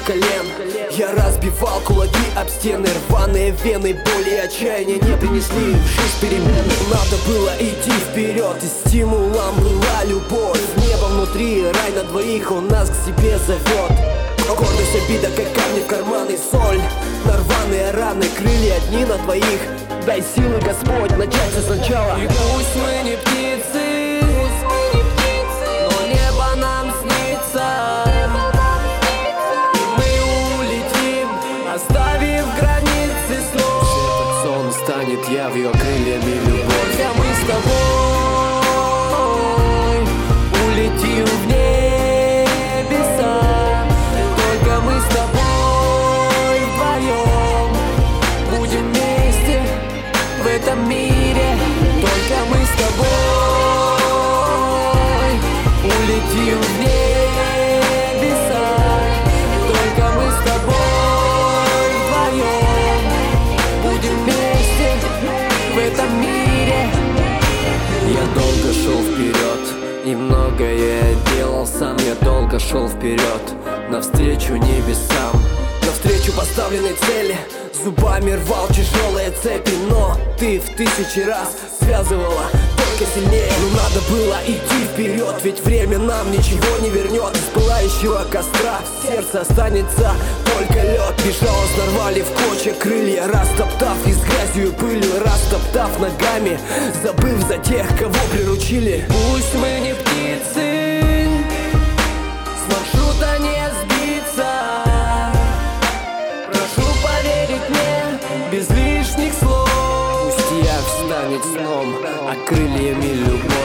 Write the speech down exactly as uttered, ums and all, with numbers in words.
колен. Я разбивал кулаки об стены, рваные вены, боли и отчаяния не принесли в жизнь перемен. Надо было идти вперед, и стимулом была любовь. Небо внутри, рай на двоих, он нас к себе зовет. Гордость, обида, как камни в карманы, соль на рваные раны, крылья одни на двоих. Дай силы, Господь, начать все сначала. И пусть мы не птицы, но небо нам снится, и мы улетим, оставив границы снов. Этот сон станет явью, крыльями любовь. Только мы с тобой улетим в небеса. Только мы с тобой вдвоем будем вместе в этом мире. Только мы с тобой улетим в небеса. Только мы с тобой вдвоем будем вместе в этом мире. Я долго шел вперед, и многое делал сам. Я долго шел вперед, навстречу небесам, навстречу поставленной цели. Зубами рвал тяжелые цепи, но ты в тысячи раз связывала только сильнее. Но надо было идти вперед, ведь время нам ничего не вернет. Из пылающего костра в сердце останется только лед. Безжалостно рвали в клочья крылья, растоптав и с грязью и пылью, растоптав ногами, забыв за тех, кого приручили. Пусть мы не птицы, с маршрута не сбиться. Прошу поверить мне без лишних слов. Пусть явь станет сном, а крыльями любовь.